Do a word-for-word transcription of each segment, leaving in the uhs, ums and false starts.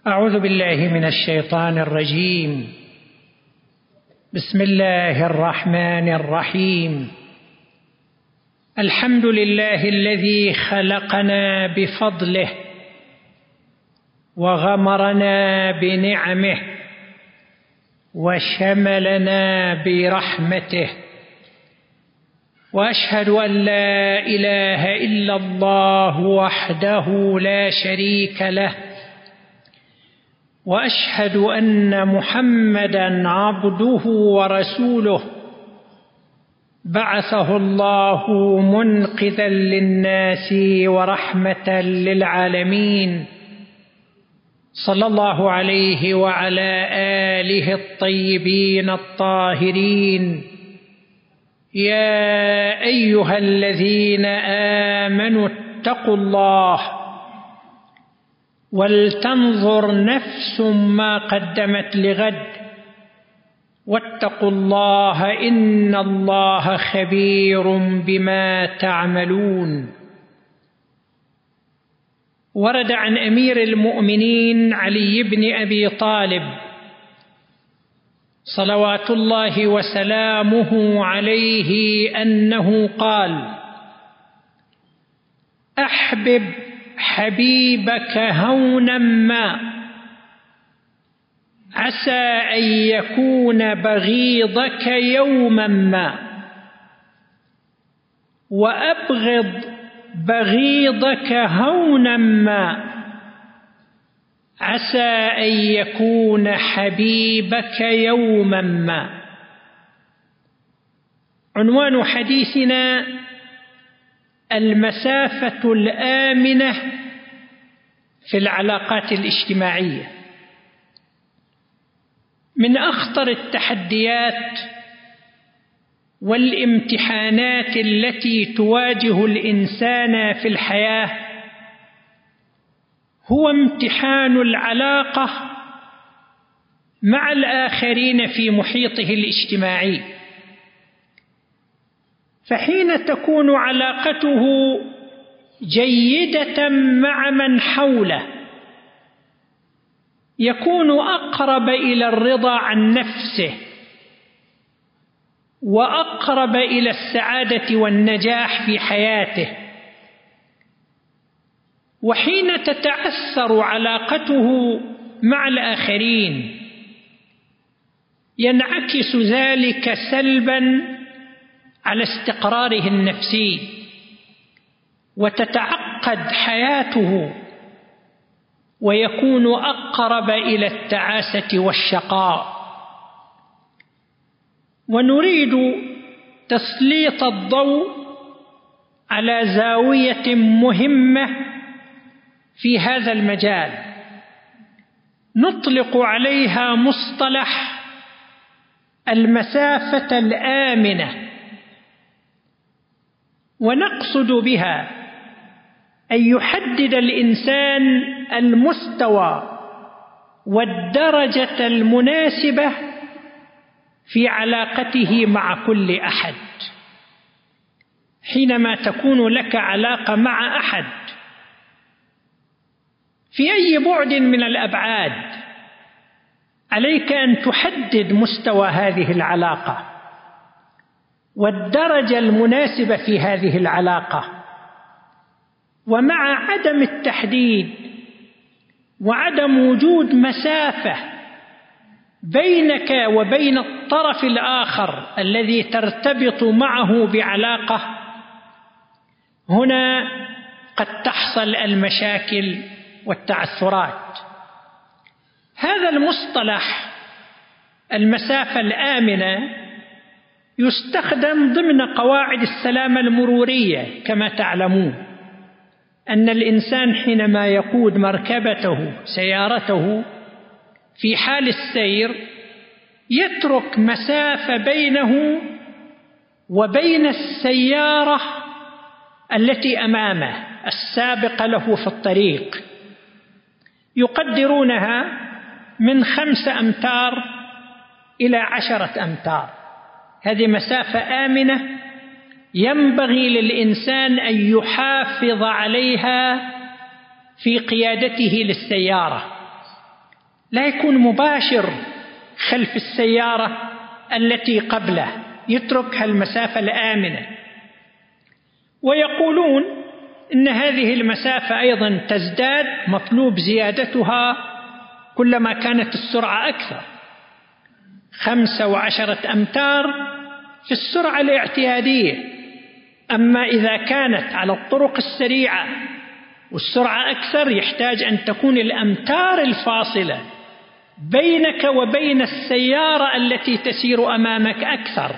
أعوذ بالله من الشيطان الرجيم. بسم الله الرحمن الرحيم. الحمد لله الذي خلقنا بفضله وغمرنا بنعمه وشملنا برحمته، وأشهد أن لا إله إلا الله وحده لا شريك له، وأشهد أن محمدًا عبده ورسوله بعثه الله منقذا للناس ورحمة للعالمين، صلى الله عليه وعلى آله الطيبين الطاهرين. يا أيها الذين آمنوا اتقوا الله ولتنظر نفس ما قدمت لغد واتقوا الله إن الله خبير بما تعملون. ورد عن أمير المؤمنين علي بن أبي طالب صلوات الله وسلامه عليه أنه قال: أحبب حبيبك هونا ما، عسى أن يكون بغيضك يوما ما، وأبغض بغيضك هونا ما، عسى أن يكون حبيبك يوما ما. عنوان حديثنا: المسافة الآمنة في العلاقات الاجتماعية. من أخطر التحديات والامتحانات التي تواجه الإنسان في الحياة هو امتحان العلاقة مع الآخرين في محيطه الاجتماعي. فحين تكون علاقته جيدة مع من حوله يكون أقرب إلى الرضا عن نفسه وأقرب إلى السعادة والنجاح في حياته. وحين تتعثر علاقته مع الآخرين ينعكس ذلك سلباً على استقراره النفسي، وتتعقد حياته ويكون أقرب إلى التعاسة والشقاء. ونريد تسليط الضوء على زاوية مهمة في هذا المجال نطلق عليها مصطلح المسافة الآمنة، ونقصد بها أن يحدد الإنسان المستوى والدرجة المناسبة في علاقته مع كل أحد. حينما تكون لك علاقة مع أحد في أي بعد من الأبعاد عليك أن تحدد مستوى هذه العلاقة والدرجة المناسبة في هذه العلاقة. ومع عدم التحديد وعدم وجود مسافة بينك وبين الطرف الآخر الذي ترتبط معه بعلاقة، هنا قد تحصل المشاكل والتعثرات. هذا المصطلح المسافة الآمنة يستخدم ضمن قواعد السلامة المرورية. كما تعلمون أن الإنسان حينما يقود مركبته سيارته في حال السير يترك مسافة بينه وبين السيارة التي أمامه السابقة له في الطريق، يقدرونها من خمسة أمتار إلى عشرة أمتار. هذه مسافة آمنة ينبغي للإنسان أن يحافظ عليها في قيادته للسيارة. لا يكون مباشر خلف السيارة التي قبله، يترك المسافة الآمنة. ويقولون إن هذه المسافة أيضا تزداد، مطلوب زيادتها كلما كانت السرعة أكثر، خمسة وعشرة أمتار في السرعة الاعتيادية. أما إذا كانت على الطرق السريعة والسرعة أكثر، يحتاج أن تكون الأمتار الفاصلة بينك وبين السيارة التي تسير أمامك أكثر.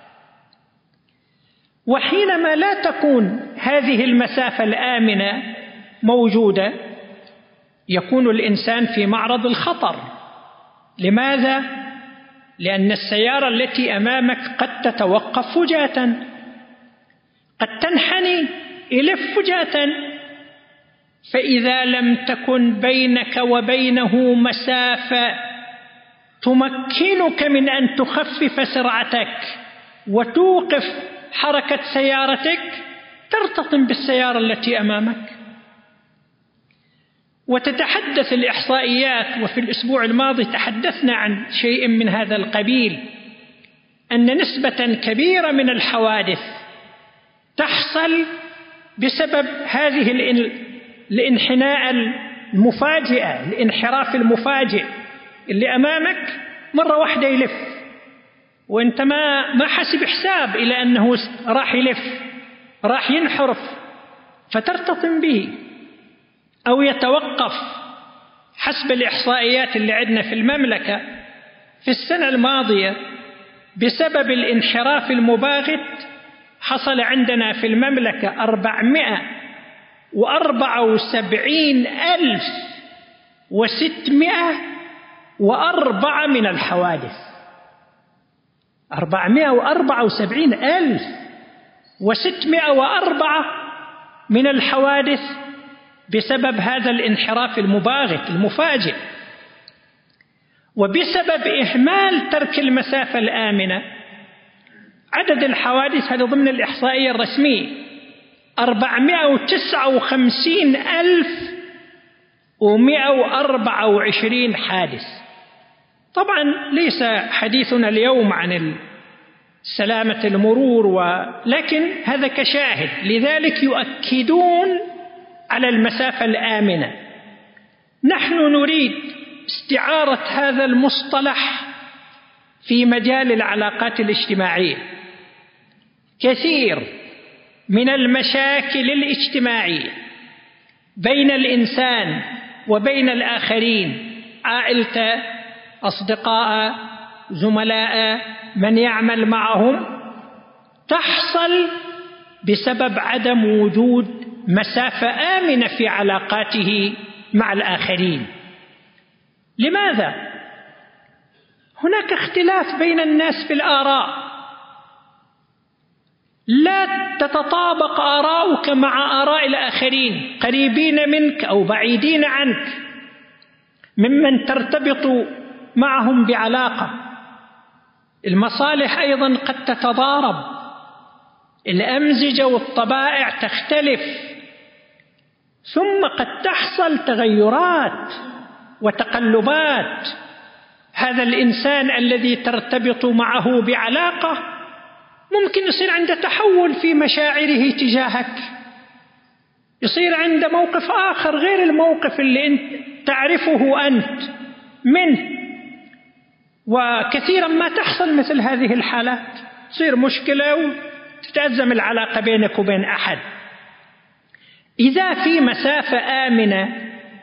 وحينما لا تكون هذه المسافة الآمنة موجودة، يكون الإنسان في معرض الخطر. لماذا؟ لأن السيارة التي أمامك قد تتوقف فجأة، قد تنحني، يلف فجأة. فإذا لم تكن بينك وبينه مسافة تمكنك من أن تخفف سرعتك وتوقف حركة سيارتك، ترتطم بالسيارة التي أمامك. وتتحدث الإحصائيات، وفي الأسبوع الماضي تحدثنا عن شيء من هذا القبيل، أن نسبة كبيرة من الحوادث تحصل بسبب هذه الانحناء المفاجئة، الانحراف المفاجئ اللي أمامك مرة واحدة يلف، وانت ما ما حسب حساب إلى أنه راح يلف، راح ينحرف، فترتطم به أو يتوقف. حسب الإحصائيات اللي عندنا في المملكة في السنة الماضية بسبب الانحراف المباغت حصل عندنا في المملكة أربعمائة وأربعة وسبعين ألف وستمائة وأربعة من الحوادث. أربعمائة وأربعة وسبعين ألف وستمائة وأربعة من الحوادث بسبب هذا الانحراف المباغت المفاجئ. وبسبب إهمال ترك المسافة الآمنة عدد الحوادث هذا ضمن الإحصائية الرسمية أربعمائة وتسعة وخمسين ألف ومائة وأربعة وعشرين حادث. طبعا ليس حديثنا اليوم عن سلامة المرور، ولكن هذا كشاهد. لذلك يؤكدون على المسافة الآمنة. نحن نريد استعارة هذا المصطلح في مجال العلاقات الاجتماعية. كثير من المشاكل الاجتماعية بين الإنسان وبين الآخرين، عائلته، أصدقاء، زملاء، من يعمل معهم، تحصل بسبب عدم وجود مسافة آمنة في علاقاته مع الآخرين. لماذا؟ هناك اختلاف بين الناس في الآراء، لا تتطابق آراؤك مع آراء الآخرين، قريبين منك أو بعيدين عنك، ممن ترتبط معهم بعلاقة. المصالح أيضا قد تتضارب، الأمزجة والطبائع تختلف، ثم قد تحصل تغيرات وتقلبات. هذا الإنسان الذي ترتبط معه بعلاقة ممكن يصير عنده تحول في مشاعره تجاهك، يصير عنده موقف آخر غير الموقف اللي أنت تعرفه أنت منه. وكثيرا ما تحصل مثل هذه الحالات، تصير مشكلة وتتأزم العلاقة بينك وبين أحد. إذا في مسافة آمنة،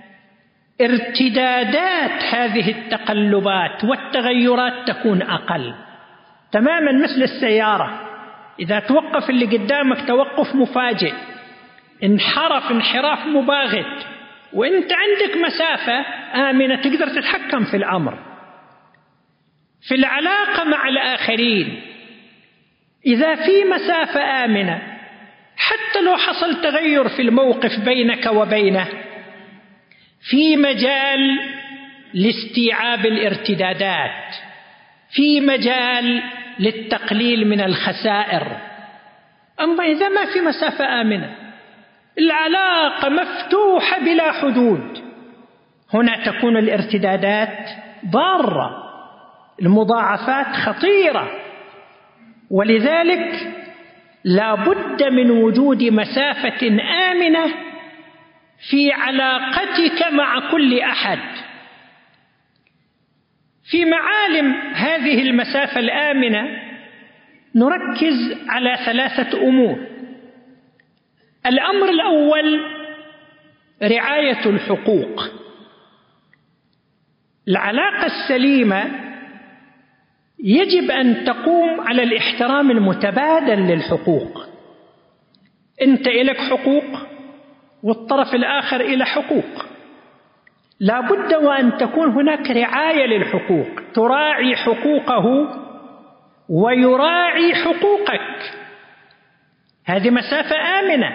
ارتدادات هذه التقلبات والتغيرات تكون أقل، تماما مثل السيارة. إذا توقف اللي قدامك توقف مفاجئ، انحرف انحراف مباغت، وانت عندك مسافة آمنة تقدر تتحكم في الأمر. في العلاقة مع الآخرين إذا في مسافة آمنة، حتى لو حصل تغير في الموقف بينك وبينه، في مجال لاستيعاب الارتدادات، في مجال للتقليل من الخسائر. أما إذا ما في مسافة آمنة، العلاقة مفتوحة بلا حدود، هنا تكون الارتدادات ضارة، المضاعفات خطيرة. ولذلك لا بد من وجود مسافة آمنة في علاقتك مع كل أحد. في معالم هذه المسافة الآمنة نركز على ثلاثة أمور. الأمر الأول رعاية الحقوق. العلاقة السليمة يجب أن تقوم على الاحترام المتبادل للحقوق. أنت إلك حقوق والطرف الآخر إلى حقوق، لا بد وأن تكون هناك رعاية للحقوق، تراعي حقوقه ويراعي حقوقك. هذه مسافة آمنة.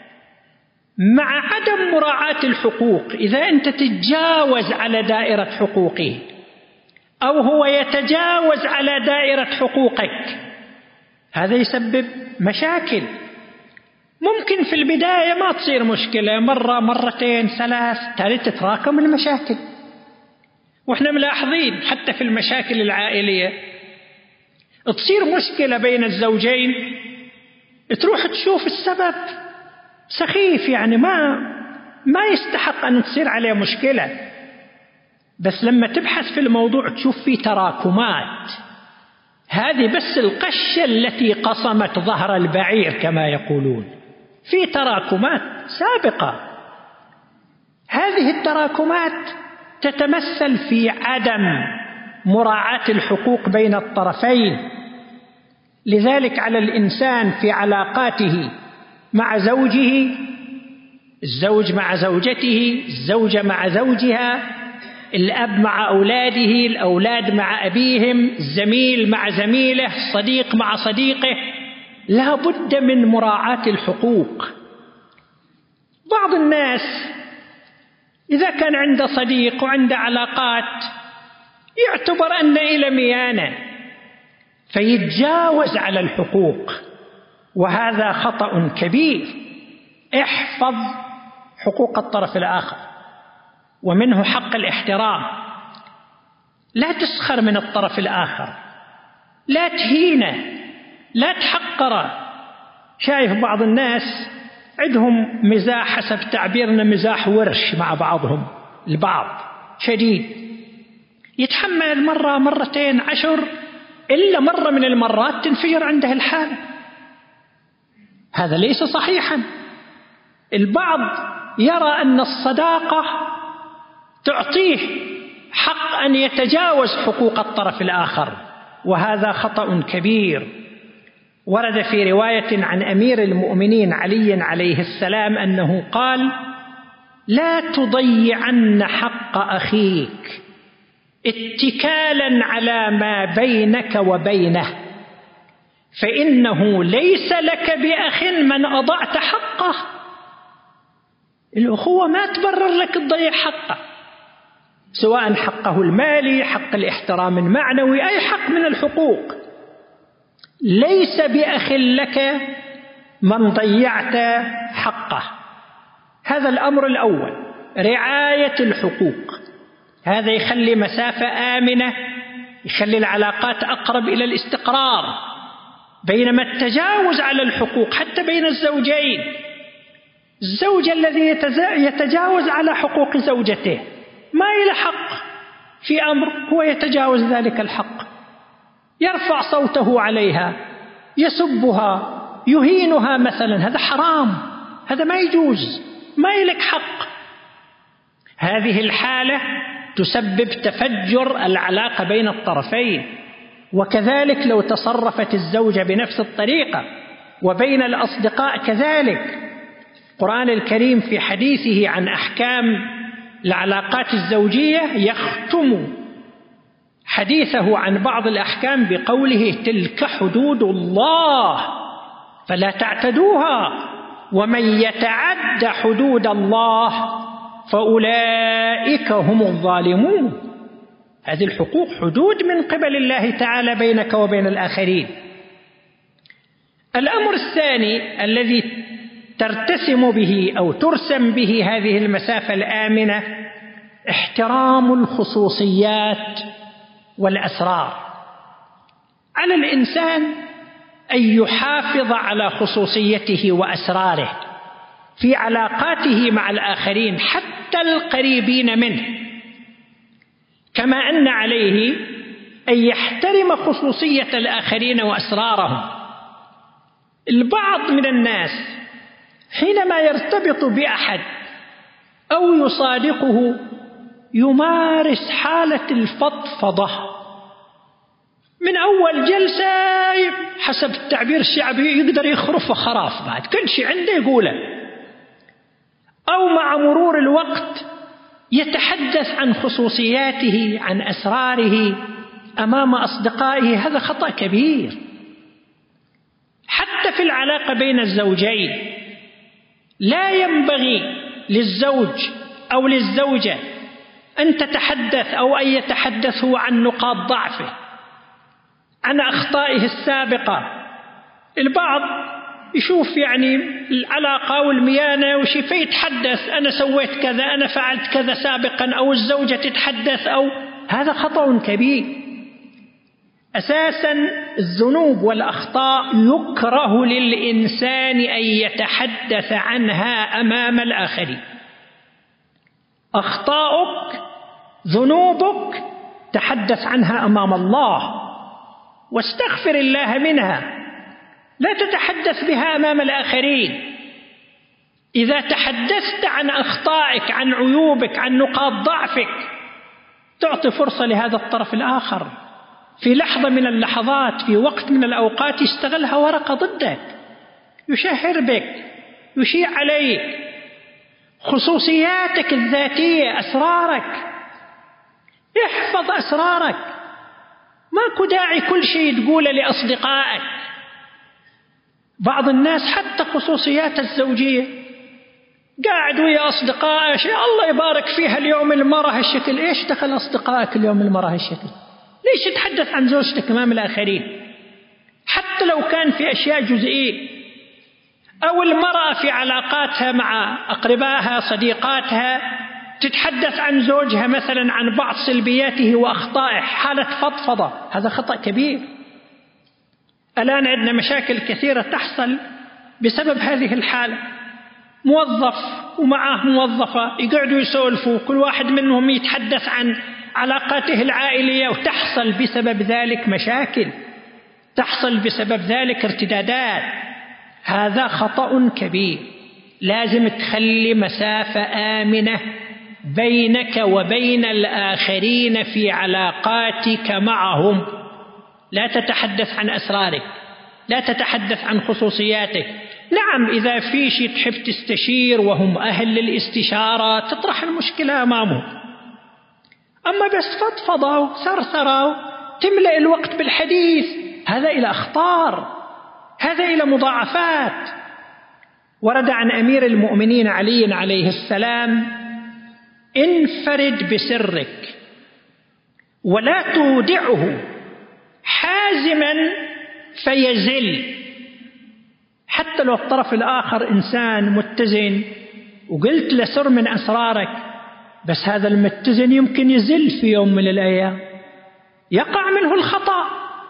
مع عدم مراعاة الحقوق، إذا أنت تتجاوز على دائرة حقوقه أو هو يتجاوز على دائرة حقوقك، هذا يسبب مشاكل. ممكن في البداية ما تصير مشكلة، مرة مرتين ثلاث، ثالث تتراكم المشاكل. وإحنا ملاحظين حتى في المشاكل العائلية تصير مشكلة بين الزوجين، تروح تشوف السبب سخيف، يعني ما ما يستحق أن تصير عليه مشكلة، بس لما تبحث في الموضوع تشوف فيه تراكمات. هذه بس القشة التي قصمت ظهر البعير كما يقولون، في تراكمات سابقة. هذه التراكمات تتمثل في عدم مراعاة الحقوق بين الطرفين. لذلك على الإنسان في علاقاته مع زوجه، الزوج مع زوجته، الزوجة مع زوجها، الأب مع أولاده، الأولاد مع أبيهم، الزميل مع زميله، الصديق مع صديقه، لا بد من مراعاة الحقوق. بعض الناس إذا كان عنده صديق وعنده علاقات يعتبر أن إلى ميانة فيتجاوز على الحقوق، وهذا خطأ كبير. احفظ حقوق الطرف الآخر، ومنه حق الاحترام. لا تسخر من الطرف الآخر، لا تهينه، لا تحقره. شايف بعض الناس عندهم مزاح، حسب تعبيرنا مزاح ورش مع بعضهم البعض شديد، يتحمل مرة مرتين عشر، إلا مرة من المرات تنفجر عنده الحال. هذا ليس صحيحا. البعض يرى أن الصداقة تعطيه حق أن يتجاوز حقوق الطرف الآخر، وهذا خطأ كبير. ورد في رواية عن أمير المؤمنين علي عليه السلام أنه قال: لا تضيعن حق أخيك اتكالا على ما بينك وبينه، فإنه ليس لك بأخ من أضعت حقه. الأخوة ما تبرر لك تضيع حقه، سواء حقه المالي، حق الاحترام المعنوي، أي حق من الحقوق. ليس بأخ لك من ضيعت حقه. هذا الأمر الأول، رعاية الحقوق. هذا يخلي مسافة آمنة، يخلي العلاقات أقرب إلى الاستقرار. بينما التجاوز على الحقوق حتى بين الزوجين، الزوج الذي يتجاوز على حقوق زوجته ما إلى حق في أمر، هو يتجاوز ذلك الحق، يرفع صوته عليها، يسبها، يهينها مثلا، هذا حرام، هذا ما يجوز، ما إلك حق. هذه الحالة تسبب تفجر العلاقة بين الطرفين. وكذلك لو تصرفت الزوجة بنفس الطريقة، وبين الأصدقاء كذلك. القرآن الكريم في حديثه عن أحكام العلاقات الزوجية يختم حديثه عن بعض الأحكام بقوله: تلك حدود الله فلا تعتدوها، ومن يتعد حدود الله فأولئك هم الظالمون. هذه الحقوق حدود من قبل الله تعالى بينك وبين الآخرين. الأمر الثاني الذي ترتسم به أو ترسم به هذه المسافة الآمنة، احترام الخصوصيات والأسرار. على الإنسان أن يحافظ على خصوصيته وأسراره في علاقاته مع الآخرين حتى القريبين منه، كما أن عليه أن يحترم خصوصية الآخرين وأسرارهم. البعض من الناس حينما يرتبط بأحد أو يصادقه يمارس حالة الفضفضة من أول جلسة، حسب التعبير الشعبي يقدر يخرف خراف بعد كل شيء عنده يقوله، أو مع مرور الوقت يتحدث عن خصوصياته عن أسراره أمام أصدقائه. هذا خطأ كبير. حتى في العلاقة بين الزوجين لا ينبغي للزوج أو للزوجة أن تتحدث أو أن يتحدث هو عن نقاط ضعفه، عن أخطائه السابقة. البعض يشوف يعني العلاقة والميانة وشي فيتحدث أنا سويت كذا، أنا فعلت كذا سابقا، أو الزوجة تتحدث، أو هذا خطأ كبير. أساسا الذنوب والأخطاء يكره للإنسان أن يتحدث عنها أمام الآخرين. أخطاؤك ذنوبك تحدث عنها أمام الله واستغفر الله منها، لا تتحدث بها أمام الآخرين. إذا تحدثت عن أخطائك عن عيوبك عن نقاط ضعفك تعطي فرصة لهذا الطرف الآخر في لحظة من اللحظات في وقت من الأوقات يستغلها ورقة ضدك، يشهر بك، يشيع عليك خصوصياتك الذاتية، أسرارك. احفظ أسرارك، ماكو داعي كل شيء تقوله لأصدقائك. بعض الناس حتى خصوصيات الزوجية قاعد ويا أصدقائه الله يبارك فيها اليوم المرأة هالشكل. إيش دخل أصدقائك اليوم المرأة هالشكل؟ ليش تتحدث عن زوجتك أمام الآخرين حتى لو كان في أشياء جزئية؟ أو المرأة في علاقاتها مع أقربائها صديقاتها تتحدث عن زوجها مثلا عن بعض سلبياته وأخطائه، حالة فضفضة. هذا خطأ كبير. الآن عندنا مشاكل كثيرة تحصل بسبب هذه الحالة. موظف ومعه موظفة يقعدوا يسولفوا، كل واحد منهم يتحدث عن علاقاته العائلية، وتحصل بسبب ذلك مشاكل، تحصل بسبب ذلك ارتدادات. هذا خطأ كبير. لازم تخلي مسافة آمنة بينك وبين الآخرين في علاقاتك معهم. لا تتحدث عن أسرارك، لا تتحدث عن خصوصياتك. نعم إذا في شيء تحب تستشير وهم أهل للاستشارة تطرح المشكلة أمامهم، أما بس فضفضة وثرثرة تملأ الوقت بالحديث، هذا إلى أخطار، هذا إلى مضاعفات. ورد عن أمير المؤمنين علي عليه السلام: انفرد بسرك ولا تودعه حازما فيزل. حتى لو الطرف الآخر إنسان متزن وقلت له سر من أسرارك، بس هذا المتزن يمكن يزل في يوم من الأيام، يقع منه الخطأ.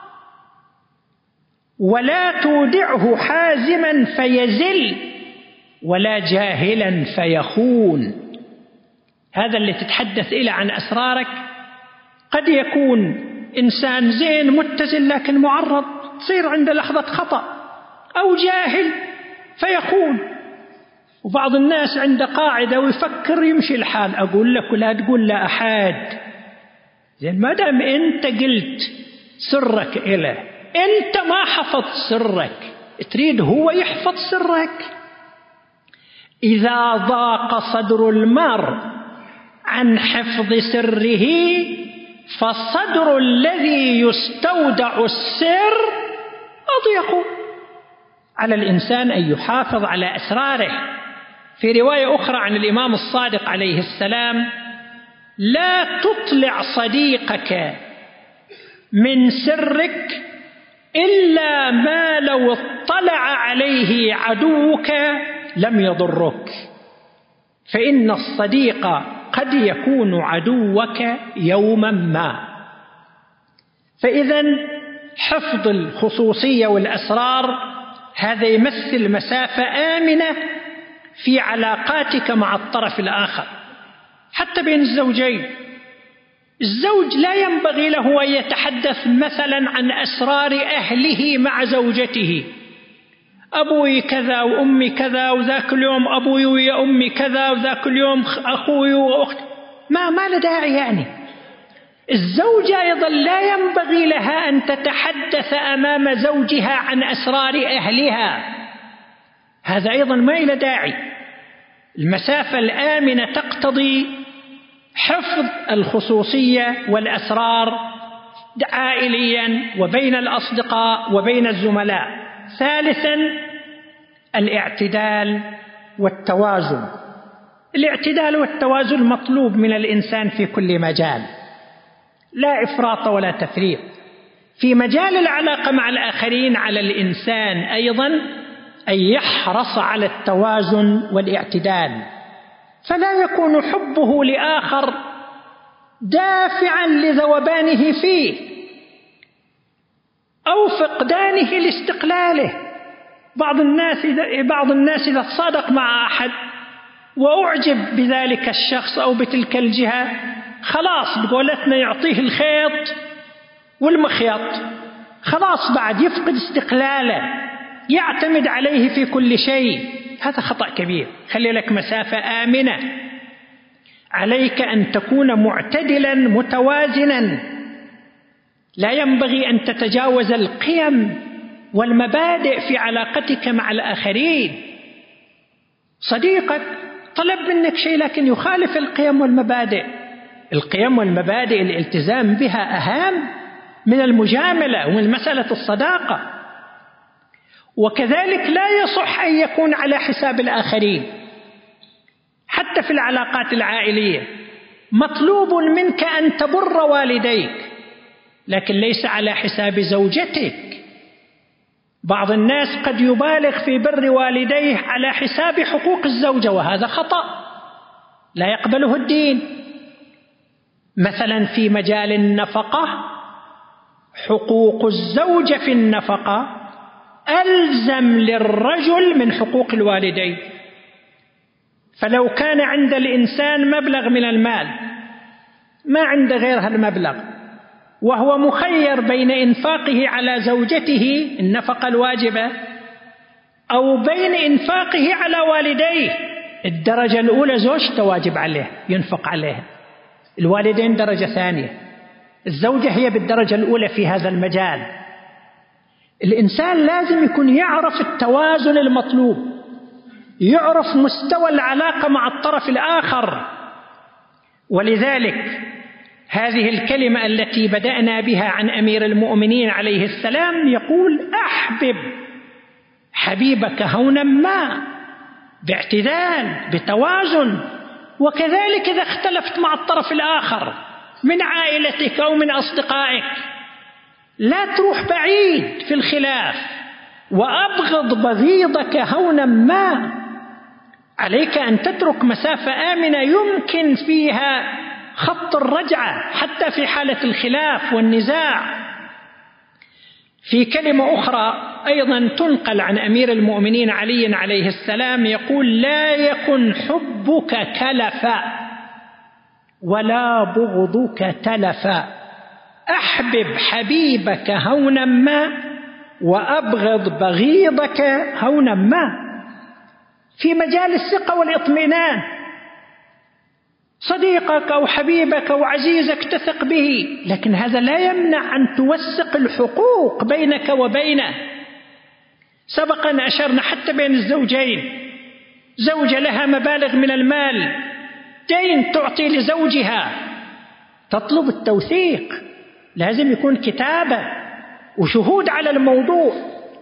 ولا تودعه حازما فيزل ولا جاهلا فيخون. هذا اللي تتحدث إلى عن أسرارك قد يكون إنسان زين متزن لكن معرض تصير عنده لحظة خطأ، أو جاهل فيخون. وبعض الناس عنده قاعدة ويفكر يمشي الحال، أقول لك ولا تقول لا أحد. زين ما دام أنت قلت سرك إله، أنت ما حفظت سرك، تريد هو يحفظ سرك. إذا ضاق صدر المرء عن حفظ سره فالصدر الذي يستودع السر أضيق. على الإنسان أن يحافظ على أسراره. في رواية أخرى عن الإمام الصادق عليه السلام: لا تطلع صديقك من سرك إلا ما لو اطلع عليه عدوك لم يضرك، فإن الصديق قد يكون عدوك يوما ما. فإذا حفظ الخصوصية والأسرار هذا يمثل مسافة آمنة في علاقاتك مع الطرف الآخر، حتى بين الزوجين. الزوج لا ينبغي له أن يتحدث مثلا عن أسرار أهله مع زوجته، أبوي كذا وأمي كذا وذاك اليوم أبوي ويا أمي كذا وذاك اليوم أخوي وأختي، ما ما له داعي. يعني الزوجة أيضا لا ينبغي لها أن تتحدث أمام زوجها عن أسرار أهلها، هذا أيضا ما له داعي. المسافة الآمنة تقتضي حفظ الخصوصية والأسرار عائليا وبين الأصدقاء وبين الزملاء. ثالثا الاعتدال والتوازن. الاعتدال والتوازن مطلوب من الإنسان في كل مجال، لا إفراط ولا تفريط. في مجال العلاقة مع الآخرين على الإنسان أيضا أن يحرص على التوازن والاعتدال، فلا يكون حبه لآخر دافعا لذوبانه فيه أو فقدانه لاستقلاله. بعض الناس إذا, بعض الناس إذا تصادق مع أحد وأعجب بذلك الشخص أو بتلك الجهة، خلاص بقولتنا يعطيه الخيط والمخيط، خلاص بعد يفقد استقلاله، يعتمد عليه في كل شيء. هذا خطأ كبير. خلي لك مسافة آمنة، عليك أن تكون معتدلا متوازنا، لا ينبغي أن تتجاوز القيم والمبادئ في علاقتك مع الآخرين. صديقك طلب منك شيء لكن يخالف القيم والمبادئ، القيم والمبادئ الالتزام بها أهم من المجاملة ومن مسألة الصداقة. وكذلك لا يصح أن يكون على حساب الآخرين، حتى في العلاقات العائلية مطلوب منك أن تبر والديك، لكن ليس على حساب زوجتك. بعض الناس قد يبالغ في بر والديه على حساب حقوق الزوجة، وهذا خطأ لا يقبله الدين. مثلا في مجال النفقة، حقوق الزوجة في النفقة ألزم للرجل من حقوق الوالدين. فلو كان عند الإنسان مبلغ من المال ما عنده غير هالمبلغ، وهو مخير بين إنفاقه على زوجته النفقة الواجبة أو بين إنفاقه على والديه، الدرجة الأولى زوجته واجب عليه ينفق عليها، الوالدين درجة ثانية، الزوجة هي بالدرجة الأولى في هذا المجال. الإنسان لازم يكون يعرف التوازن المطلوب، يعرف مستوى العلاقة مع الطرف الآخر. ولذلك هذه الكلمة التي بدأنا بها عن أمير المؤمنين عليه السلام، يقول أحبب حبيبك هونا ما، باعتدال بتوازن. وكذلك إذا اختلفت مع الطرف الآخر من عائلتك أو من أصدقائك، لا تروح بعيد في الخلاف، وأبغض بغيضك هونا ما. عليك أن تترك مسافة آمنة يمكن فيها خط الرجعة حتى في حالة الخلاف والنزاع. في كلمة أخرى أيضا تنقل عن أمير المؤمنين علي عليه السلام، يقول لا يكن حبك كلفا ولا بغضك تلفا، أحبب حبيبك هونا ما وأبغض بغيضك هونا ما. في مجال الثقة والاطمئنان، صديقك أو حبيبك أو عزيزك تثق به، لكن هذا لا يمنع أن توثق الحقوق بينك وبينه. سبق أن أشرنا حتى بين الزوجين، زوجة لها مبالغ من المال، دين تعطي لزوجها، تطلب التوثيق، لازم يكون كتابة وشهود على الموضوع.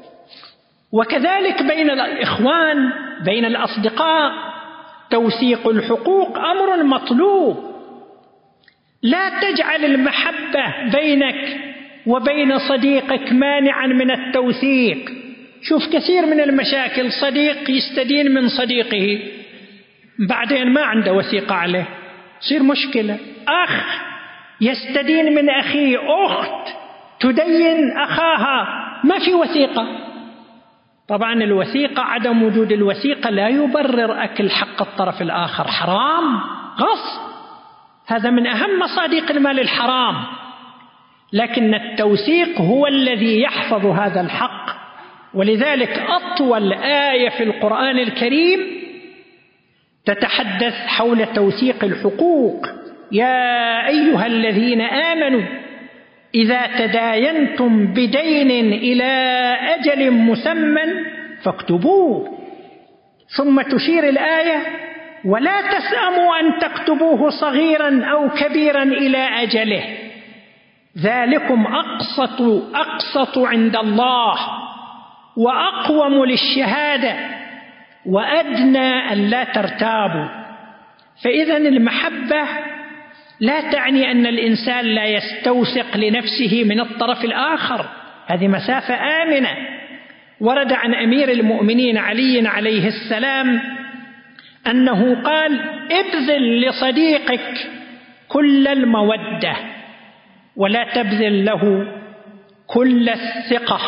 وكذلك بين الإخوان بين الأصدقاء توثيق الحقوق أمر مطلوب. لا تجعل المحبة بينك وبين صديقك مانعا من التوثيق. شوف كثير من المشاكل صديق يستدين من صديقه بعدين ما عنده وثيقة عليه، تصير مشكلة. أخ يستدين من أخيه، أخت تدين أخاها، ما في وثيقة. طبعا الوثيقة، عدم وجود الوثيقة لا يبرر أكل حق الطرف الآخر، حرام غصب، هذا من أهم مصادق المال الحرام. لكن التوثيق هو الذي يحفظ هذا الحق. ولذلك أطول آية في القرآن الكريم تتحدث حول توثيق الحقوق: يا أيها الذين آمنوا إذا تداينتم بدين إلى أجل مسمى فاكتبوه. ثم تشير الآية: ولا تسأموا أن تكتبوه صغيرا أو كبيرا إلى أجله، ذلكم أقسط أقسط عند الله وأقوم للشهادة وأدنى أن لا ترتابوا. فإذا المحبة لا تعني أن الإنسان لا يستوثق لنفسه من الطرف الآخر، هذه مسافة آمنة. ورد عن أمير المؤمنين علي عليه السلام أنه قال: ابذل لصديقك كل المودة ولا تبذل له كل الثقة.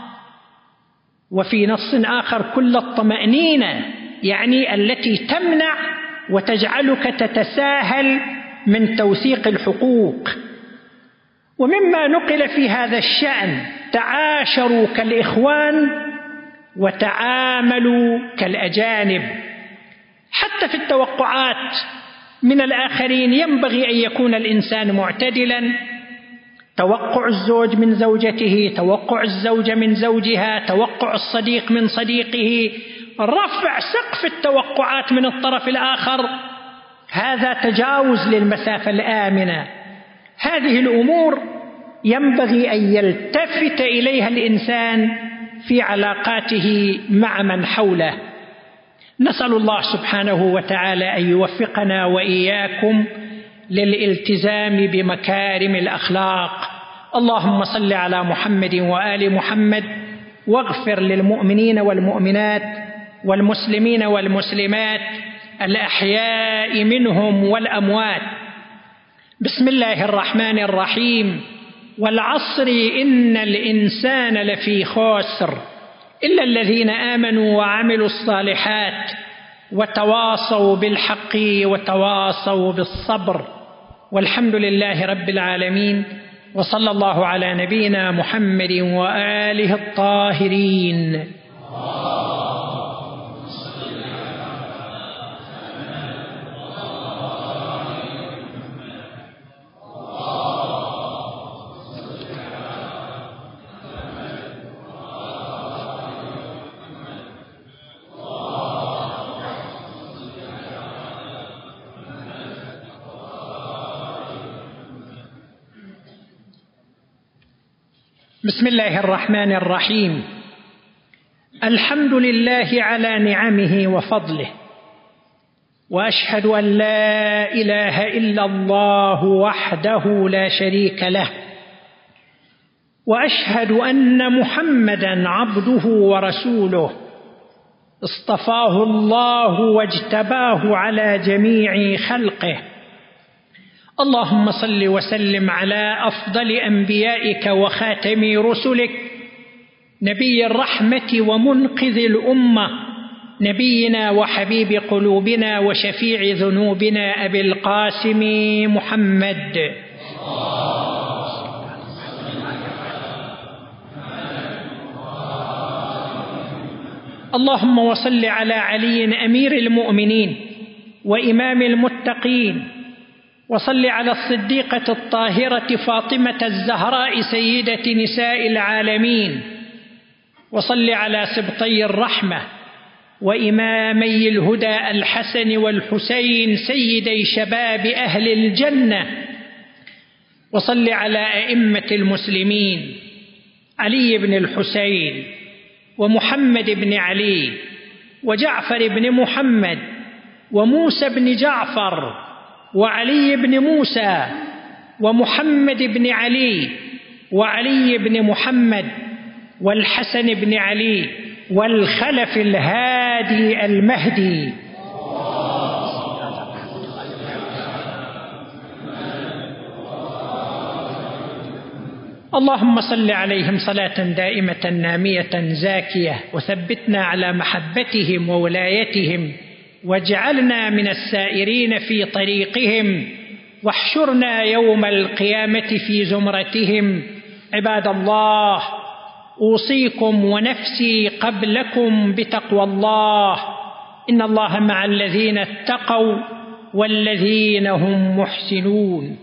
وفي نص آخر: كل الطمأنينة، يعني التي تمنع وتجعلك تتساهل من توثيق الحقوق. ومما نقل في هذا الشأن: تعاشروا كالإخوان وتعاملوا كالأجانب. حتى في التوقعات من الآخرين ينبغي أن يكون الإنسان معتدلا. توقع الزوج من زوجته، توقع الزوجة من زوجها، توقع الصديق من صديقه، رفع سقف التوقعات من الطرف الآخر، هذا تجاوز للمسافة الآمنة. هذه الأمور ينبغي أن يلتفت إليها الإنسان في علاقاته مع من حوله. نسأل الله سبحانه وتعالى أن يوفقنا وإياكم للالتزام بمكارم الأخلاق. اللهم صل على محمد وآل محمد، واغفر للمؤمنين والمؤمنات والمسلمين والمسلمات الأحياء منهم والأموات. بسم الله الرحمن الرحيم. والعصر إن الإنسان لفي خسر إلا الذين آمنوا وعملوا الصالحات وتواصوا بالحق وتواصوا بالصبر. والحمد لله رب العالمين، وصلى الله على نبينا محمد وآله الطاهرين. بسم الله الرحمن الرحيم. الحمد لله على نعمه وفضله، وأشهد أن لا إله إلا الله وحده لا شريك له، وأشهد أن محمدا عبده ورسوله اصطفاه الله واجتباه على جميع خلقه. اللهم صل وسلم على أفضل أنبيائك وخاتم رسلك، نبي الرحمة ومنقذ الأمة، نبينا وحبيب قلوبنا وشفيع ذنوبنا أبي القاسم محمد. اللهم وصل على علي أمير المؤمنين وإمام المتقين، وصل على الصديقة الطاهرة فاطمة الزهراء سيدة نساء العالمين، وصل على سبطي الرحمة وإمامي الهدى الحسن والحسين سيدي شباب أهل الجنة، وصل على أئمة المسلمين علي بن الحسين ومحمد بن علي وجعفر بن محمد وموسى بن جعفر وعلي بن موسى ومحمد بن علي وعلي بن محمد والحسن بن علي والخلف الهادي المهدي. اللهم صل عليهم صلاة دائمة نامية زاكية، وثبتنا على محبتهم وولايتهم، واجعلنا من السائرين في طريقهم، واحشرنا يوم القيامة في زمرتهم. عباد الله، أوصيكم ونفسي قبلكم بتقوى الله، إن الله مع الذين اتقوا والذين هم محسنون.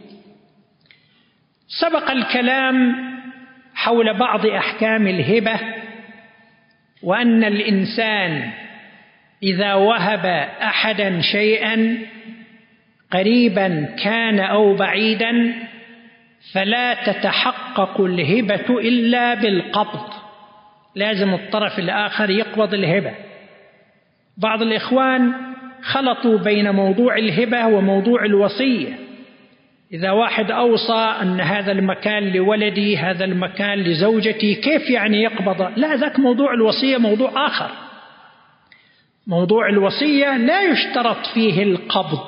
سبق الكلام حول بعض أحكام الهبة، وأن الإنسان إذا وهب أحدا شيئا قريبا كان أو بعيدا فلا تتحقق الهبة إلا بالقبض، لازم الطرف الآخر يقبض الهبة. بعض الإخوان خلطوا بين موضوع الهبة وموضوع الوصية. إذا واحد أوصى أن هذا المكان لولدي، هذا المكان لزوجتي، كيف يعني يقبض؟ لا، ذاك موضوع الوصية موضوع آخر. موضوع الوصية لا يشترط فيه القبض،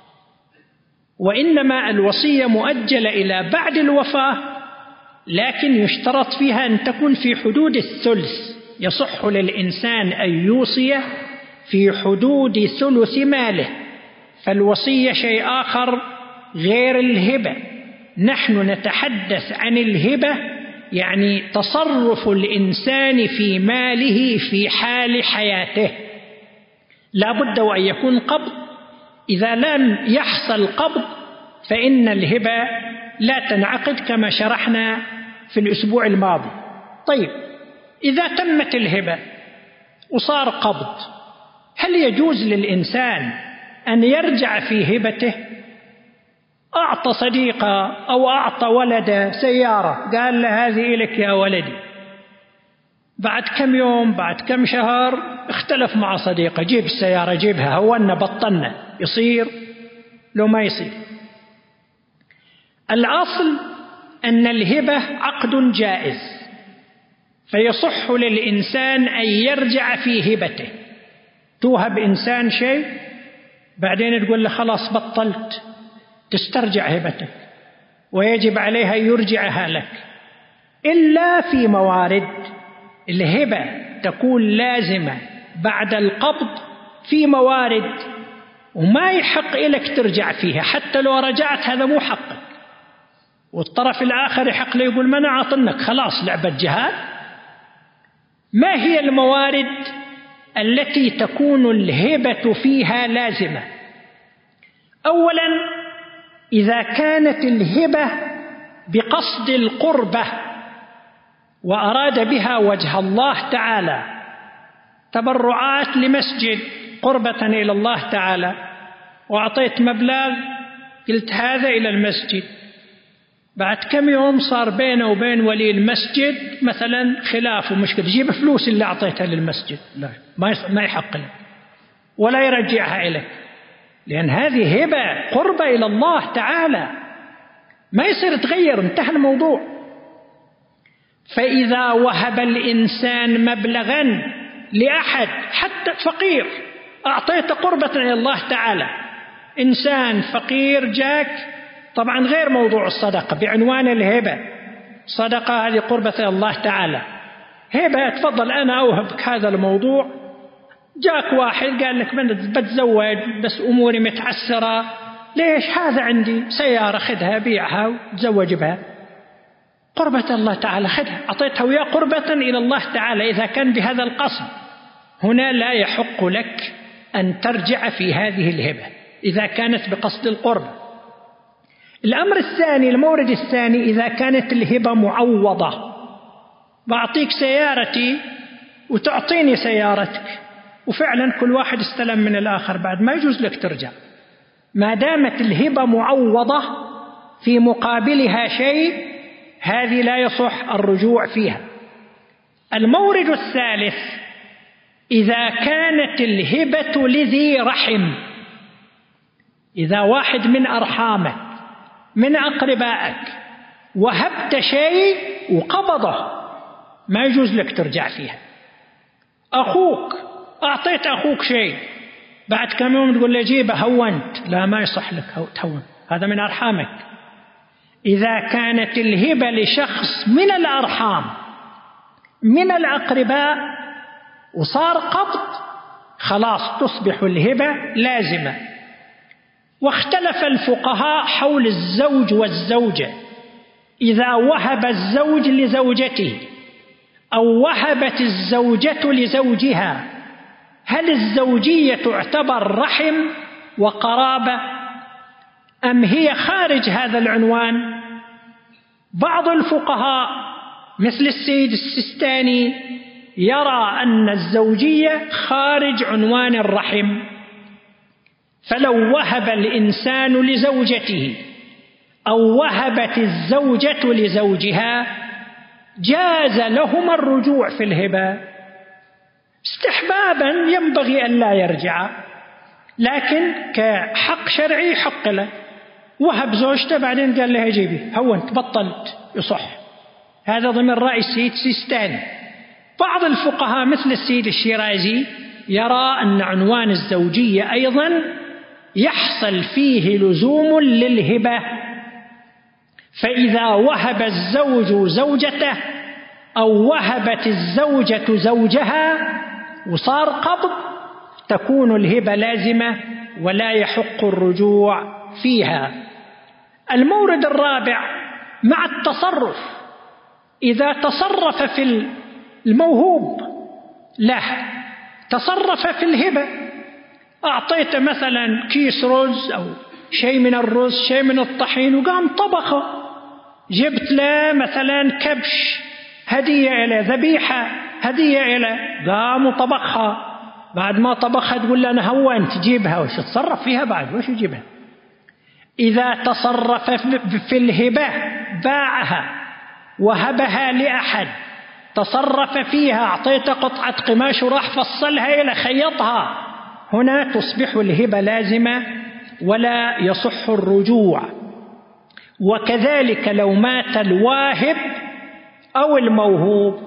وإنما الوصية مؤجلة إلى بعد الوفاة، لكن يشترط فيها أن تكون في حدود الثلث. يصح للإنسان أن يوصي في حدود ثلث ماله، فالوصية شيء آخر غير الهبة. نحن نتحدث عن الهبة، يعني تصرف الإنسان في ماله في حال حياته، لا بد وأن يكون قبض. إذا لم يحصل قبض فإن الهبة لا تنعقد كما شرحنا في الأسبوع الماضي. طيب، إذا تمت الهبة وصار قبض، هل يجوز للإنسان أن يرجع في هبته؟ أعطى صديقة أو أعطى ولد سيارة، قال له هذه لك يا ولدي. بعد كم يوم، بعد كم شهر، اختلف مع صديقة، جيب السيارة، جيبها، هونا بطلنا، يصير لو ما يصير؟ الأصل أن الهبة عقد جائز، فيصح للإنسان أن يرجع في هبته. توهب إنسان شيء بعدين تقول له خلاص بطلت، تسترجع هبتك، ويجب عليها يرجعها لك، إلا في موارد الهبة تكون لازمة بعد القبض. في موارد وما يحق إليك ترجع فيها، حتى لو رجعت هذا مو حقك، والطرف الآخر يحق له يقول ما أنا عاطنك، خلاص لعبة جهاد. ما هي الموارد التي تكون الهبة فيها لازمة؟ أولا، إذا كانت الهبة بقصد القربة وأراد بها وجه الله تعالى، تبرعات لمسجد قربة إلى الله تعالى، وأعطيت مبلغ قلت هذا إلى المسجد، بعد كم يوم صار بينه وبين ولي المسجد مثلا خلاف ومشكلة، جيب فلوس اللي أعطيتها للمسجد، لا، ما يحق له ولا يرجعها إليك، لأن هذه هبة قربة إلى الله تعالى، ما يصير تغير، انتهى الموضوع. فإذا وهب الإنسان مبلغا لأحد حتى فقير، أعطيت قربة إلى الله تعالى، إنسان فقير جاك، طبعا غير موضوع الصدقة بعنوان الهبة، صدقة هذه قربة إلى الله تعالى، هبة تفضل أنا أوهبك هذا الموضوع. جاك واحد قال لك بتزوج بس أموري متعسرة، ليش؟ هذا عندي سيارة، خذها بيعها وتزوج بها، قربة الله تعالى، خذها، أعطيتها وياه قربة إلى الله تعالى. إذا كان بهذا القصد، هنا لا يحق لك أن ترجع في هذه الهبة إذا كانت بقصد القرب. الأمر الثاني، المورد الثاني، إذا كانت الهبة معوضة، بعطيك سيارتي وتعطيني سيارتك، وفعلا كل واحد استلم من الآخر، بعد ما يجوز لك ترجع ما دامت الهبة معوضة في مقابلها شيء، هذه لا يصح الرجوع فيها. المورد الثالث، إذا كانت الهبة لذي رحم، إذا واحد من أرحامك من أقربائك وهبت شيء وقبضه، ما يجوز لك ترجع فيها. أخوك، أعطيت أخوك شيء، بعد كم يوم تقول لي جيبه، هونت، لا، ما يصح لك تهون، هذا من أرحامك. إذا كانت الهبة لشخص من الأرحام من الأقرباء وصار قبض، خلاص تصبح الهبة لازمة. واختلف الفقهاء حول الزوج والزوجة، إذا وهب الزوج لزوجته أو وهبت الزوجة لزوجها، هل الزوجية تعتبر رحم وقرابة أم هي خارج هذا العنوان؟ بعض الفقهاء مثل السيد السيستاني يرى أن الزوجية خارج عنوان الرحم، فلو وهب الإنسان لزوجته أو وهبت الزوجة لزوجها جاز لهما الرجوع في الهبة استحبابا، ينبغي أن لا يرجع، لكن كحق شرعي حق له. وهب زوجته بعدين قال لها جيبي هونت بطلت يصح، هذا ضمن رأي السيد سيستاني. بعض الفقهاء مثل السيد الشيرازي يرى أن عنوان الزوجية أيضا يحصل فيه لزوم للهبة، فإذا وهب الزوج زوجته أو وهبت الزوجة زوجها وصار قبض تكون الهبة لازمة ولا يحق الرجوع فيها. المورد الرابع مع التصرف، إذا تصرف في الموهوب له تصرف في الهبة، أعطيت مثلا كيس رز أو شيء من الرز شيء من الطحين وقام طبخه، جبت له مثلا كبش هدية إلى ذبيحة هدية إلى، قام وطبخها، بعد ما طبخها تقول له أنا هونت تجيبها، وش تصرف فيها بعد وش يجيبها؟ إذا تصرف في الهبة باعها وهبها لأحد، تصرف فيها أعطيته قطعة قماش وراح فصلها إلى خيطها، هنا تصبح الهبة لازمة ولا يصح الرجوع. وكذلك لو مات الواهب أو الموهوب،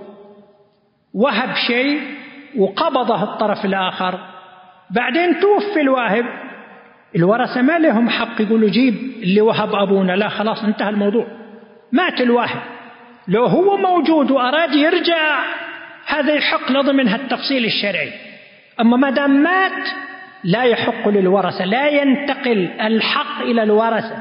وهب شيء وقبضه الطرف الآخر، بعدين توفي الواهب، الورثة ما لهم حق يقولوا جيب اللي وهب أبونا، لا خلاص انتهى الموضوع، مات الواهب. لو هو موجود وأراد يرجع هذا يحق له ضمن التفصيل الشرعي، أما ما دام مات لا يحق للورثة، لا ينتقل الحق إلى الورثة.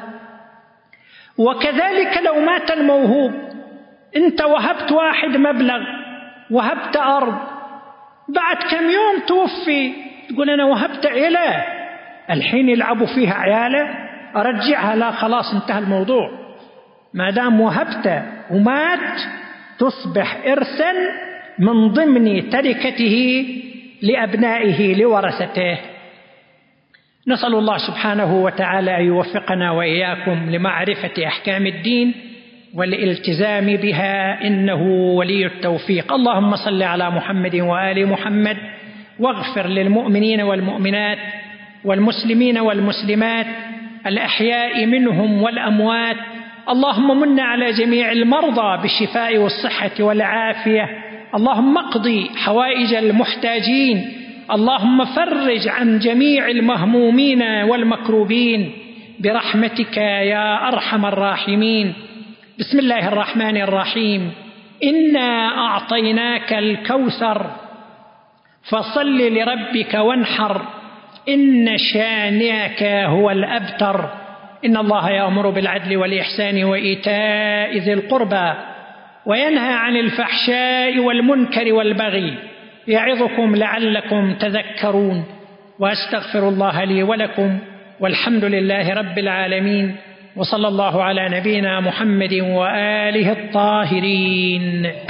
وكذلك لو مات الموهوب، أنت وهبت واحد مبلغ، وهبت أرض، بعد كم يوم توفي تقول أنا وهبت إله، الحين يلعبوا فيها عياله أرجعها، لا خلاص انتهى الموضوع. ما دام وهبت ومات تصبح إرثا من ضمن تركته لأبنائه لورثته. نسأل الله سبحانه وتعالى أن يوفقنا وإياكم لمعرفة أحكام الدين والالتزام بها، إنه ولي التوفيق. اللهم صل على محمد وآل محمد، واغفر للمؤمنين والمؤمنات والمسلمين والمسلمات الأحياء منهم والأموات. اللهم من على جميع المرضى بالشفاء والصحة والعافية. اللهم اقضي حوائج المحتاجين. اللهم فرج عن جميع المهمومين والمكروبين برحمتك يا أرحم الراحمين. بسم الله الرحمن الرحيم. إنا أعطيناك الكوثر فصل لربك وانحر، إن شانئك هو الأبتر. إن الله يأمر بالعدل والإحسان وإيتاء ذي القربى وينهى عن الفحشاء والمنكر والبغي، يعظكم لعلكم تذكرون. وأستغفر الله لي ولكم، والحمد لله رب العالمين، وصلى الله على نبينا محمد وآله الطاهرين.